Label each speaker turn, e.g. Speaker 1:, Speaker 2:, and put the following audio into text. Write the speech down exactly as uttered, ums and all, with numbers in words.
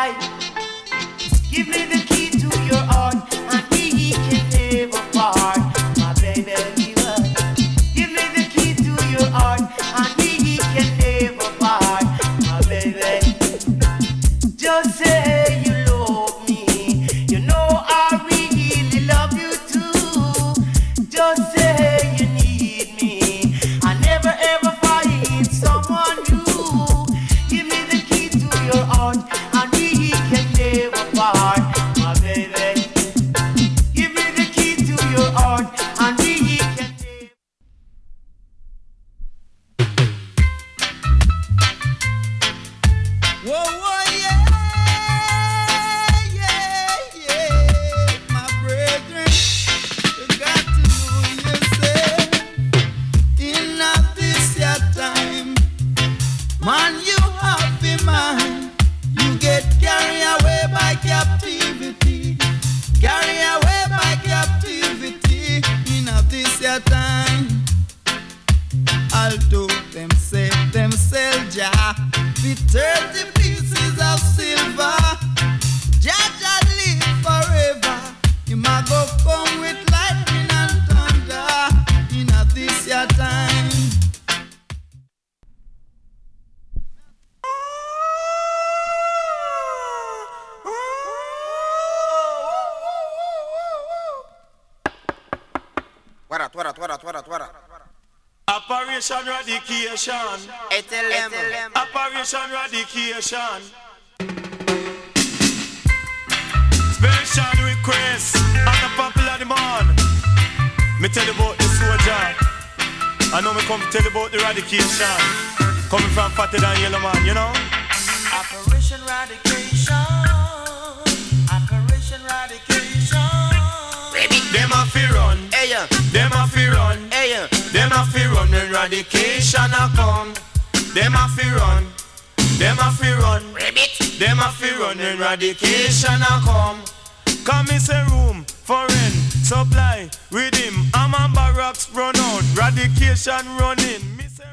Speaker 1: fight. Give me the key to your heart, and we can never part. My baby, give me the key to your heart, and we can never part. My baby, just say you love me. You know I really love you too. Just say you need me. I never ever find someone new. Give me the key to your heart, and we can never part. My baby, give me the key to your heart, and we can never.
Speaker 2: Whoa, whoa, yeah, yeah, yeah, my brethren, you got to know yourself. In a this your time, man, you have in mind, you get carried away by captivity, carried away by captivity. In a this your time, although them say, them sell Jah with thirty pieces of silver, Jah Jah live forever. He might go come with lightning and thunder. In a this your time.
Speaker 3: Twara, twara, twara, twara, twara.
Speaker 4: Operation Radication. Operation Radication. Special request on the popular demand. Me tell you about the soldier. I know me come tell you about the radication. Coming from fatter than yellow man, you know.
Speaker 1: Operation Radication. Operation Radication.
Speaker 4: Them a fi run.
Speaker 3: Hey, yeah.
Speaker 4: Them a fi run.
Speaker 3: Hey, yeah.
Speaker 4: Them a fi run when radication a come. Them a fi run. Them a fi run.
Speaker 3: Rabbit.
Speaker 4: Them a fi run when radication a come. Come is a room for rent, supply with him. I'm on barracks run out, radication running. Me say